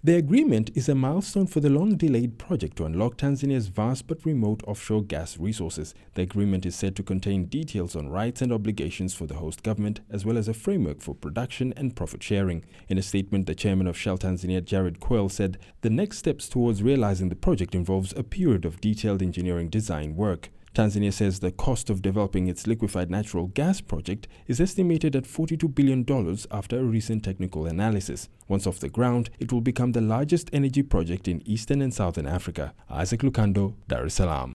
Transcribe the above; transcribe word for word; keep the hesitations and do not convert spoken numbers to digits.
The agreement is a milestone for the long-delayed project to unlock Tanzania's vast but remote offshore gas resources. The agreement is said to contain details on rights and obligations for the host government, as well as a framework for production and profit sharing. In a statement, the chairman of Shell Tanzania, Jared Quayle, said the next steps towards realizing the project involves a period of detailed engineering design work. Tanzania says the cost of developing its liquefied natural gas project is estimated at forty-two billion dollars after a recent technical analysis. Once off the ground, it will become the largest energy project in Eastern and Southern Africa. Isaac Lukando, Dar es Salaam.